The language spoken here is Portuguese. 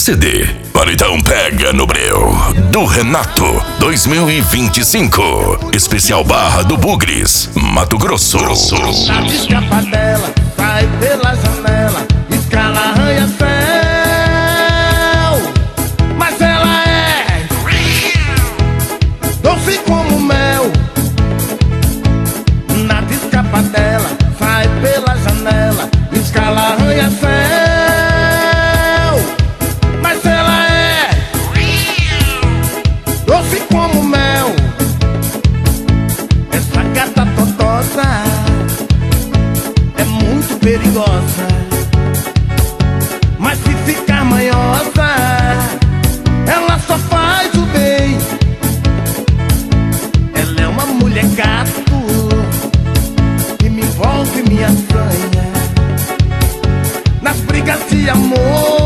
CD. Então pega no breu do Renato 2025. Especial Barra do Bugres, Mato Grosso. Na escapadela, sai pela janela, escala, arranha-céu. Mas ela é doce como mel. Na escapadela, sai pela janela, escala, arranha-céu. Mas ela é doce como mel. Essa gata totosa é muito perigosa, mas se ficar manhosa, ela só faz o bem. Ela é uma mulher gato que me envolve, me assanha nas brigas de amor.